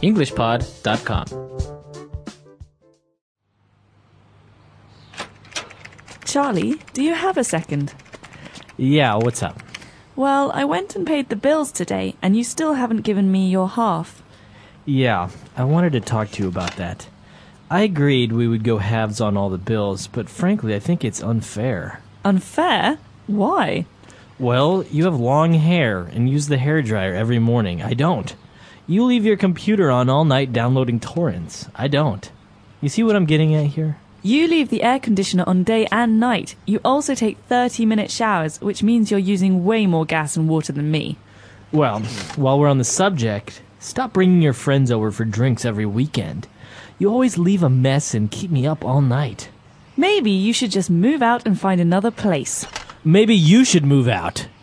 EnglishPod.com. Charlie, do you have a second? Yeah, what's up? Well, I went and paid the bills today, and you still haven't given me your half. Yeah, I wanted to talk to you about that. I agreed we would go halves on all the bills, but frankly, I think it's unfair. Unfair? Why? Well, you have long hair and use the hairdryer every morning. I don't. You leave your computer on all night downloading torrents. I don't. You see what I'm getting at here? You leave the air conditioner on day and night. You also take 30-minute showers, which means you're using way more gas and water than me. Well, while we're on the subject, stop bringing your friends over for drinks every weekend. You always leave a mess and keep me up all night. Maybe you should just move out and find another place. Maybe you should move out.